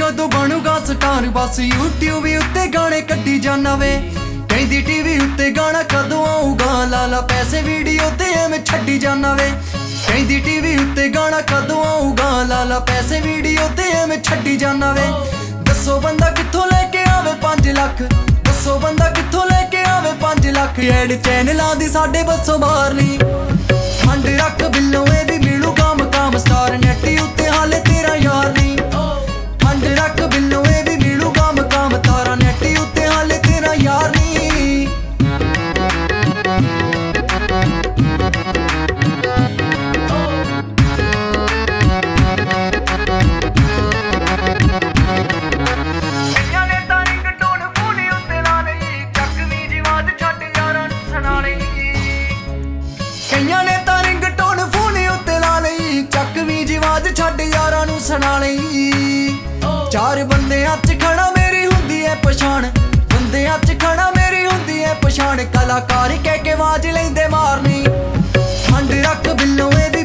कदों बनूगा स्टार बस यूट्यूब उत्ते गाने कड्डी जाना वे कहंदी टीवी उत्ते गाना कदों आऊगा लाला पैसे वीडियो ते एवें छड्डी जाना वे कहंदी टीवी उत्ते गाना कदों आऊगा लाला पैसे वीडियो ते एवें छड्डी जाना वे दसो बंदा कित्थों लेके आवे 5 लाख दसो बंदा कित्थों लेके आवे 5 लाख एड चैनलां दी साडे बसों बाहर नी फंड रख बिल्लों ए भी मिलूगा मकाम स्टार नेट उत्ते हाले तेरा यार नी फंड रख बिल्लों ए भी मिलूगा मकाम तारा नेट उत्ते हाले तेरा यार नी कईयां ने तां रिंगटोन फोन उत्ते ला लई चकवी जिवाज छड्ड यारां नूं सुणा लई चार बंदियां च खड़ा मेरी हुंदी है पछाण बंदियां च खड़ा मेरी हुंदी है पछाण कलाकार कह के आवाज लैंदे मारनी फंड रख बिल्लों ए